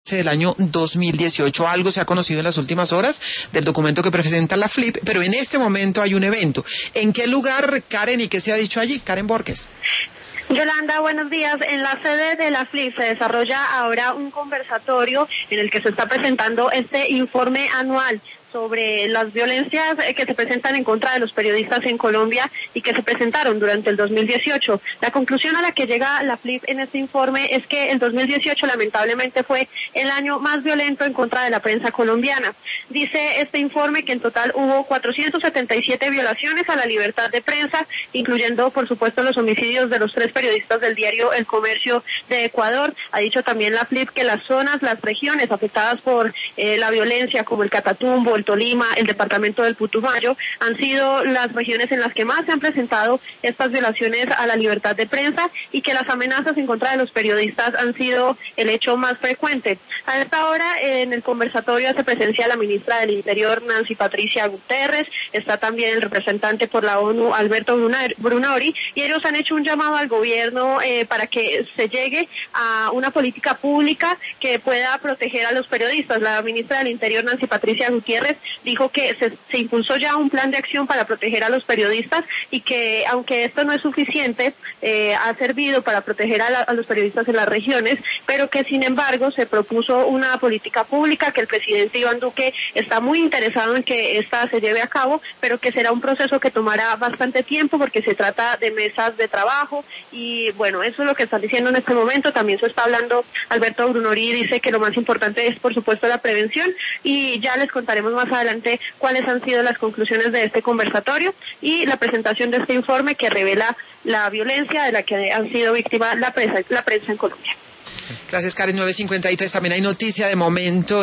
del año 2018. Algo se ha conocido en las últimas horas del documento que presenta la FLIP, pero en este momento hay un evento. ¿En qué lugar, Karen, y qué se ha dicho allí? Karen Borges. Yolanda, buenos días. En la sede de la FLIP se desarrolla ahora un conversatorio en el que se está presentando este informe anual sobre las violencias que se presentan en contra de los periodistas en Colombia y que se presentaron durante el 2018. La conclusión a la que llega la FLIP en este informe es que el 2018 lamentablemente fue el año más violento en contra de la prensa colombiana. Dice este informe que en total hubo 477 violaciones a la libertad de prensa, incluyendo por supuesto los homicidios de los 3 periodistas del diario El Comercio de Ecuador. Ha dicho también la FLIP que las regiones afectadas por la violencia, como el Catatumbo, el Tolima, el departamento del Putumayo, han sido las regiones en las que más se han presentado estas violaciones a la libertad de prensa y que las amenazas en contra de los periodistas han sido el hecho más frecuente. A esta hora en el conversatorio hace presencia la ministra del Interior, Nancy Patricia Guterres, está también el representante por la ONU, Alberto Brunori, y ellos han hecho un llamado al gobierno para que se llegue a una política pública que pueda proteger a los periodistas. La ministra del Interior, Nancy Patricia Gutiérrez, dijo que se impulsó ya un plan de acción para proteger a los periodistas y que aunque esto no es suficiente, ha servido para proteger a los periodistas en las regiones, pero que sin embargo se propuso una política pública, que el presidente Iván Duque está muy interesado en que esta se lleve a cabo, pero que será un proceso que tomará bastante tiempo porque se trata de mesas de trabajo y bueno, eso es lo que están diciendo en este momento. También se está hablando, Alberto Brunori dice que lo más importante es por supuesto la prevención y ya les contaremos más adelante cuáles han sido las conclusiones de este conversatorio y la presentación de este informe que revela la violencia de la que han sido víctimas la prensa en Colombia. Gracias, Karen. 9:53. También hay noticia de momento.